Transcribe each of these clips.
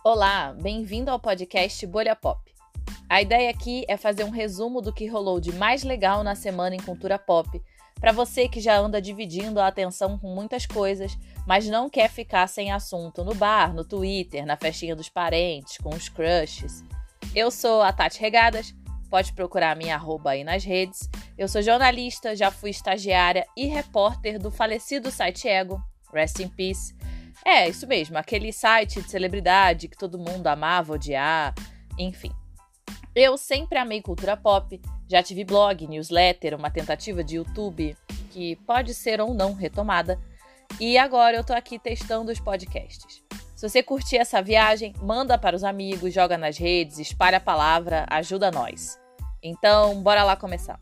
Olá, bem-vindo ao podcast Bolha Pop. A ideia aqui é fazer um resumo do que rolou de mais legal na semana em cultura pop, para você que já anda dividindo a atenção com muitas coisas, mas não quer ficar sem assunto no bar, no Twitter, na festinha dos parentes, com os crushes. Eu sou a Tati Regadas, pode procurar a minha @ aí nas redes. Eu sou jornalista, já fui estagiária e repórter do falecido site Ego, Rest in Peace. É, isso mesmo, aquele site de celebridade que todo mundo amava, odiar, enfim. Eu sempre amei cultura pop, já tive blog, newsletter, uma tentativa de YouTube, que pode ser ou não retomada, e agora eu tô aqui testando os podcasts. Se você curtir essa viagem, manda para os amigos, joga nas redes, espalha a palavra, ajuda nós. Então, bora lá começar.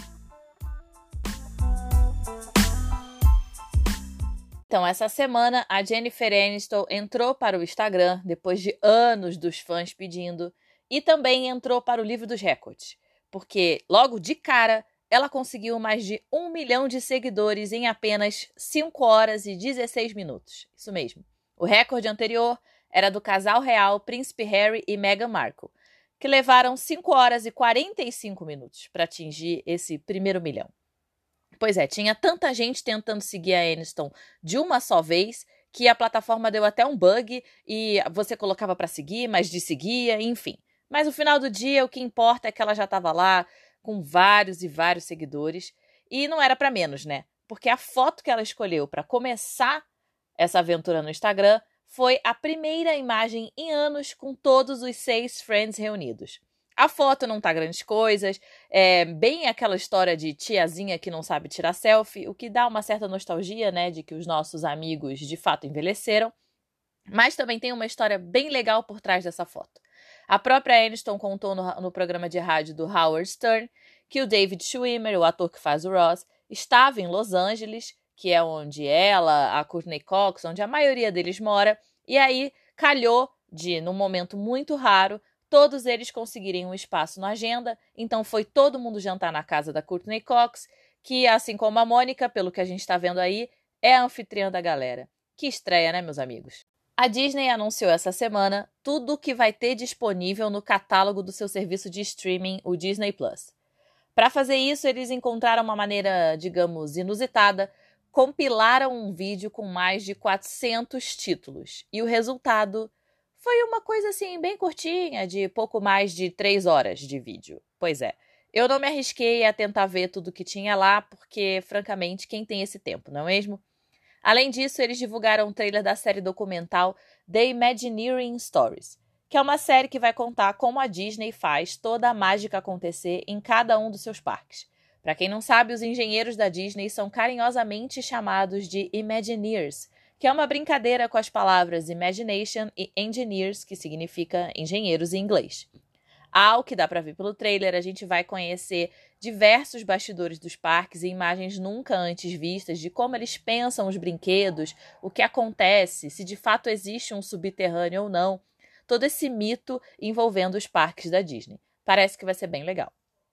Então, essa semana, a Jennifer Aniston entrou para o Instagram, depois de anos dos fãs pedindo, e também entrou para o livro dos recordes, porque, logo de cara, ela conseguiu mais de 1 milhão de seguidores em apenas 5 horas e 16 minutos. Isso mesmo. O recorde anterior era do casal real Príncipe Harry e Meghan Markle, que levaram 5 horas e 45 minutos para atingir esse primeiro milhão. Pois é, tinha tanta gente tentando seguir a Aniston de uma só vez que a plataforma deu até um bug e você colocava para seguir, mas desseguia, enfim. Mas no final do dia, o que importa é que ela já estava lá com vários e vários seguidores e não era para menos, né? Porque a foto que ela escolheu para começar essa aventura no Instagram foi a primeira imagem em anos com todos os 6 friends reunidos. A foto não tá grandes coisas, é bem aquela história de tiazinha que não sabe tirar selfie, o que dá uma certa nostalgia, né, de que os nossos amigos de fato envelheceram. Mas também tem uma história bem legal por trás dessa foto. A própria Aniston contou no programa de rádio do Howard Stern que o David Schwimmer, o ator que faz o Ross, estava em Los Angeles, que é onde ela, a Courtney Cox, onde a maioria deles mora, e aí calhou de, num momento muito raro, todos eles conseguirem um espaço na agenda, então foi todo mundo jantar na casa da Courtney Cox, que, assim como a Mônica, pelo que a gente está vendo aí, é a anfitriã da galera. Que estreia, né, meus amigos? A Disney anunciou essa semana tudo o que vai ter disponível no catálogo do seu serviço de streaming, o Disney Plus. Para fazer isso, eles encontraram uma maneira, digamos, inusitada, compilaram um vídeo com mais de 400 títulos, e o resultado foi uma coisa assim bem curtinha, de pouco mais de 3 horas de vídeo. Pois é, eu não me arrisquei a tentar ver tudo que tinha lá, porque, francamente, quem tem esse tempo, não é mesmo? Além disso, eles divulgaram um trailer da série documental The Imagineering Stories, que é uma série que vai contar como a Disney faz toda a mágica acontecer em cada um dos seus parques. Para quem não sabe, os engenheiros da Disney são carinhosamente chamados de Imagineers, que é uma brincadeira com as palavras imagination e engineers, que significa engenheiros em inglês. Ao que dá para ver pelo trailer, a gente vai conhecer diversos bastidores dos parques e imagens nunca antes vistas de como eles pensam os brinquedos, o que acontece, se de fato existe um subterrâneo ou não, todo esse mito envolvendo os parques da Disney. Parece que vai ser bem legal.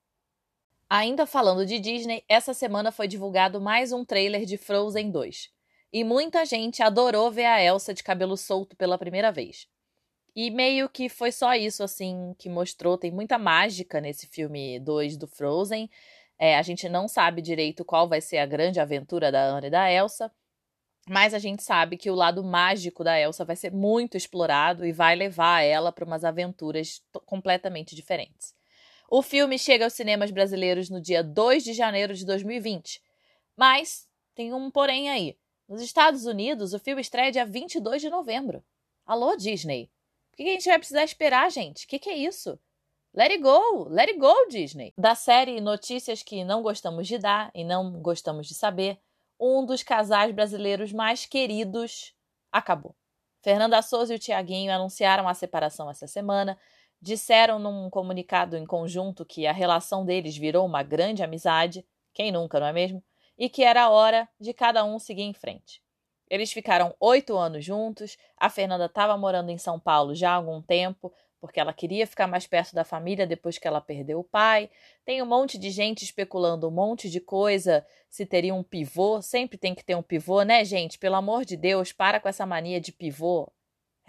Ainda falando de Disney, essa semana foi divulgado mais um trailer de Frozen 2. E muita gente adorou ver a Elsa de cabelo solto pela primeira vez. E meio que foi só isso, assim, que mostrou. Tem muita mágica nesse filme 2 do Frozen. A gente não sabe direito qual vai ser a grande aventura da Anna e da Elsa. Mas a gente sabe que o lado mágico da Elsa vai ser muito explorado e vai levar ela para umas aventuras completamente diferentes. O filme chega aos cinemas brasileiros no dia 2 de janeiro de 2020. Mas tem um porém aí. Nos Estados Unidos, o filme estreia dia 22 de novembro. Alô, Disney? Por que a gente vai precisar esperar, gente? O que é isso? Let it go! Let it go, Disney! Da série Notícias que não gostamos de dar e não gostamos de saber, um dos casais brasileiros mais queridos acabou. Fernanda Souza e o Thiaguinho anunciaram a separação essa semana, disseram num comunicado em conjunto que a relação deles virou uma grande amizade, quem nunca, não é mesmo? E que era a hora de cada um seguir em frente. Eles ficaram 8 anos juntos, a Fernanda estava morando em São Paulo já há algum tempo, porque ela queria ficar mais perto da família depois que ela perdeu o pai. Tem um monte de gente especulando um monte de coisa, se teria um pivô, sempre tem que ter um pivô, né, gente? Pelo amor de Deus, para com essa mania de pivô.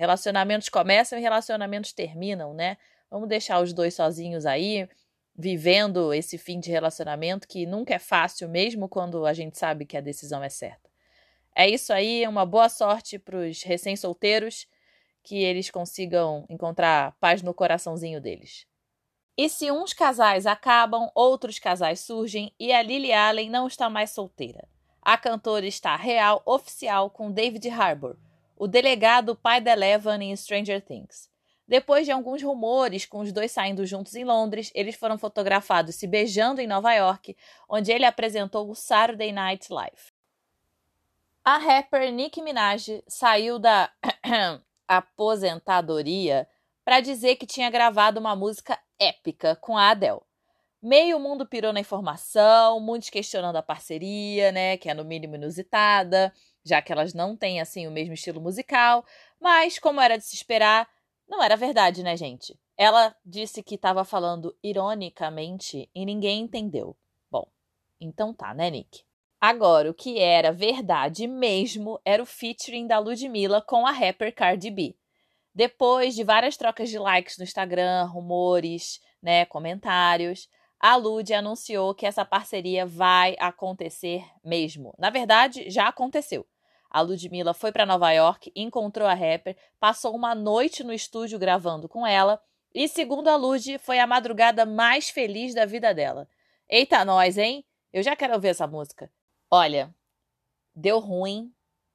Relacionamentos começam e relacionamentos terminam, né? Vamos deixar os dois sozinhos aí, vivendo esse fim de relacionamento que nunca é fácil, mesmo quando a gente sabe que a decisão é certa. É isso aí, uma boa sorte para os recém-solteiros, que eles consigam encontrar paz no coraçãozinho deles. E se uns casais acabam, outros casais surgem e a Lily Allen não está mais solteira. A cantora está real, oficial, com David Harbour, o delegado pai da Eleven em Stranger Things. Depois de alguns rumores com os dois saindo juntos em Londres, eles foram fotografados se beijando em Nova York, onde ele apresentou o Saturday Night Live. A rapper Nicki Minaj saiu da aposentadoria para dizer que tinha gravado uma música épica com a Adele. Meio mundo pirou na informação, muitos questionando a parceria, né, que é no mínimo inusitada, já que elas não têm assim o mesmo estilo musical, mas como era de se esperar, não era verdade, né, gente? Ela disse que estava falando ironicamente e ninguém entendeu. Bom, então tá, né, Nick? Agora, o que era verdade mesmo era o featuring da Ludmilla com a rapper Cardi B. Depois de várias trocas de likes no Instagram, rumores, né, comentários, a Lud anunciou que essa parceria vai acontecer mesmo. Na verdade, já aconteceu. A Ludmilla foi para Nova York, encontrou a rapper, passou uma noite no estúdio gravando com ela e, segundo a Lud, foi a madrugada mais feliz da vida dela. Eita nós, hein? Eu já quero ouvir essa música. Olha, deu ruim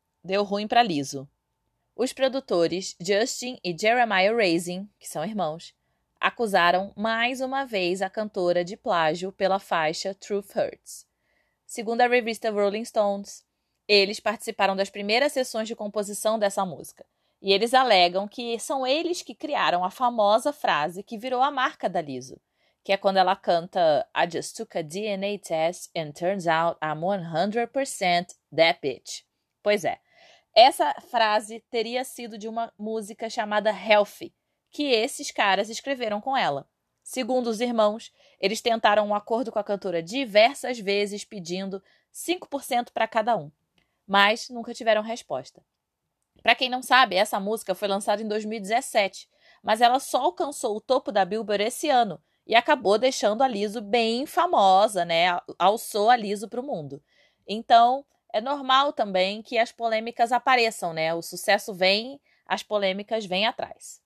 pra Lizzo. Os produtores Justin e Jeremiah Raisin, que são irmãos, acusaram mais uma vez a cantora de plágio pela faixa Truth Hurts. Segundo a revista Rolling Stones, eles participaram das primeiras sessões de composição dessa música. E eles alegam que são eles que criaram a famosa frase que virou a marca da Lizzo, que é quando ela canta I just took a DNA test and turns out I'm 100% that bitch. Pois é. Essa frase teria sido de uma música chamada Healthy, que esses caras escreveram com ela. Segundo os irmãos, eles tentaram um acordo com a cantora diversas vezes, pedindo 5% para cada um, mas nunca tiveram resposta. Para quem não sabe, essa música foi lançada em 2017, mas ela só alcançou o topo da Billboard esse ano e acabou deixando a Lizzo bem famosa, né? Alçou a Lizzo para o mundo. Então, é normal também que as polêmicas apareçam, né? O sucesso vem, as polêmicas vêm atrás.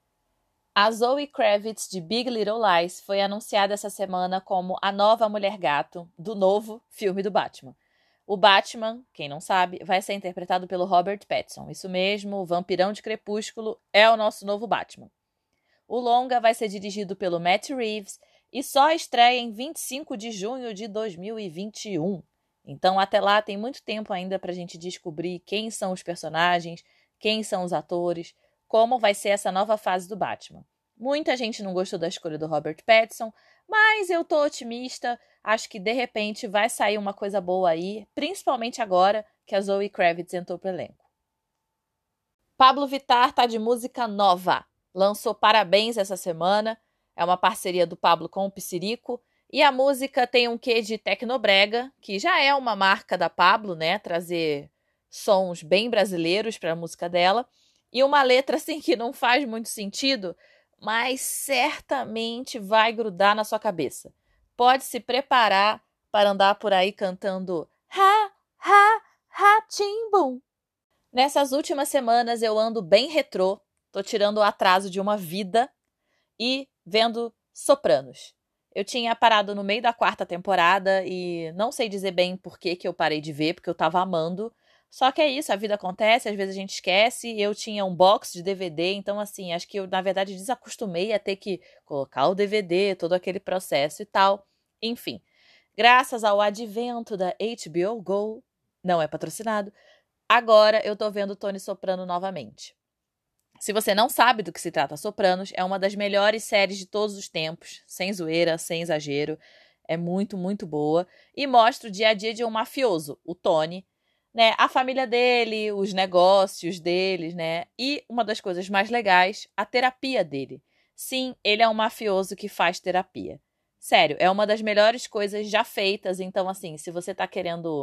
A Zoe Kravitz, de Big Little Lies, foi anunciada essa semana como a nova Mulher-Gato do novo filme do Batman. O Batman, quem não sabe, vai ser interpretado pelo Robert Pattinson. Isso mesmo, o vampirão de Crepúsculo é o nosso novo Batman. O longa vai ser dirigido pelo Matt Reeves e só estreia em 25 de junho de 2021. Então, até lá, tem muito tempo ainda para a gente descobrir quem são os personagens, quem são os atores, como vai ser essa nova fase do Batman. Muita gente não gostou da escolha do Robert Pattinson, mas eu tô otimista, acho que de repente vai sair uma coisa boa aí, principalmente agora que a Zoe Kravitz entrou pro elenco. Pablo Vittar tá de música nova, lançou Parabéns essa semana, é uma parceria do Pablo com o Psirico, e a música tem um quê de tecnobrega, que já é uma marca da Pablo, né, trazer sons bem brasileiros para a música dela, e uma letra assim que não faz muito sentido, mas certamente vai grudar na sua cabeça. Pode se preparar para andar por aí cantando ha, ha, ha, timbum. Nessas últimas semanas eu ando bem retrô, tô tirando o atraso de uma vida e vendo Sopranos. Eu tinha parado no meio da 4ª temporada e não sei dizer bem por que eu parei de ver, porque eu tava amando. Só que é isso, a vida acontece, às vezes a gente esquece. Eu tinha um box de DVD, então assim, acho que eu, na verdade, desacostumei a ter que colocar o DVD, todo aquele processo e tal. Enfim, graças ao advento da HBO Go, não é patrocinado, agora eu tô vendo Tony Soprano novamente. Se você não sabe do que se trata Sopranos, é uma das melhores séries de todos os tempos, sem zoeira, sem exagero. É muito, muito boa. E mostra o dia a dia de um mafioso, o Tony, né? A família dele, os negócios deles, né? E uma das coisas mais legais, a terapia dele. Sim, ele é um mafioso que faz terapia. Sério, é uma das melhores coisas já feitas. Então, assim, se você tá querendo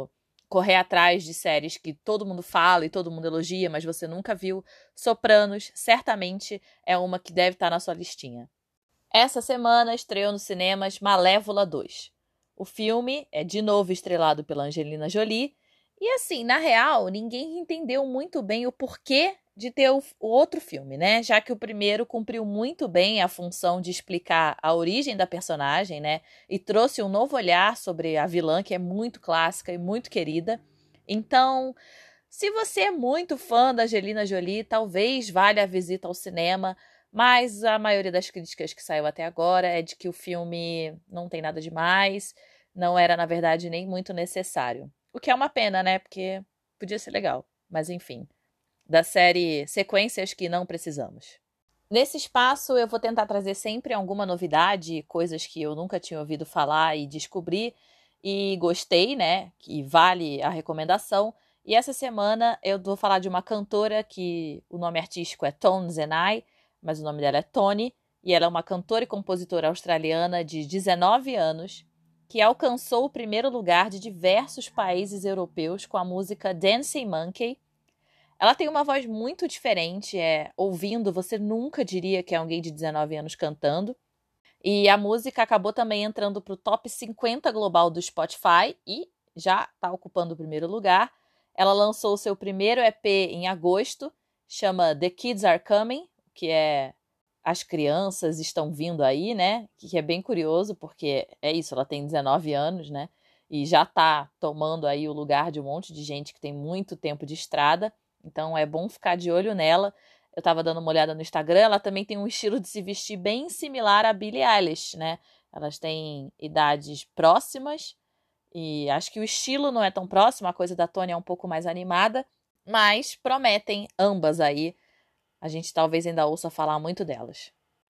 correr atrás de séries que todo mundo fala e todo mundo elogia, mas você nunca viu, Sopranos certamente é uma que deve estar na sua listinha. Essa semana estreou nos cinemas Malévola 2. O filme é de novo estrelado pela Angelina Jolie e, assim, na real, ninguém entendeu muito bem o porquê de ter o outro filme, né? Já que o primeiro cumpriu muito bem a função de explicar a origem da personagem, né? E trouxe um novo olhar sobre a vilã, que é muito clássica e muito querida. Então, se você é muito fã da Angelina Jolie, talvez valha a visita ao cinema, mas a maioria das críticas que saiu até agora é de que o filme não tem nada demais, não era, na verdade, nem muito necessário. O que é uma pena, né? Porque podia ser legal, mas enfim. Da série Sequências que não precisamos. Nesse espaço eu vou tentar trazer sempre alguma novidade, coisas que eu nunca tinha ouvido falar e descobri e gostei, né? Que vale a recomendação. E essa semana eu vou falar de uma cantora que o nome artístico é Tones and I, mas o nome dela é Toni, e ela é uma cantora e compositora australiana de 19 anos que alcançou o primeiro lugar de diversos países europeus com a música Dancing Monkey. Ela tem uma voz muito diferente, ouvindo, você nunca diria que é alguém de 19 anos cantando. E a música acabou também entrando para o top 50 global do Spotify e já está ocupando o primeiro lugar. Ela lançou o seu primeiro EP em agosto, chama The Kids Are Coming, que é As Crianças Estão Vindo Aí, né? Que é bem curioso, porque é isso, ela tem 19 anos, né? E já está tomando aí o lugar de um monte de gente que tem muito tempo de estrada. Então é bom ficar de olho nela. Eu tava dando uma olhada no Instagram, ela também tem um estilo de se vestir bem similar a Billie Eilish, né? Elas têm idades próximas e acho que o estilo não é tão próximo, a coisa da Toni é um pouco mais animada, mas prometem ambas aí. A gente talvez ainda ouça falar muito delas.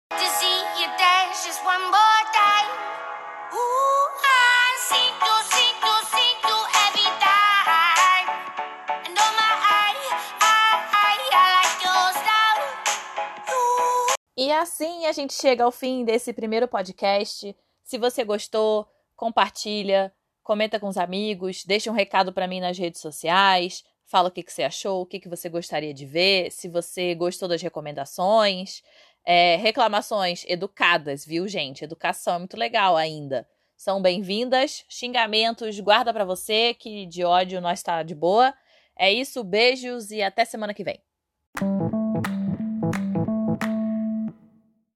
E assim a gente chega ao fim desse primeiro podcast. Se você gostou, compartilha, comenta com os amigos, deixa um recado para mim nas redes sociais, fala o que você achou, o que você gostaria de ver, se você gostou das recomendações. Reclamações educadas, viu, gente? Educação é muito legal ainda. São bem-vindas. Xingamentos, guarda para você, que de ódio nós tá de boa. É isso, beijos e até semana que vem.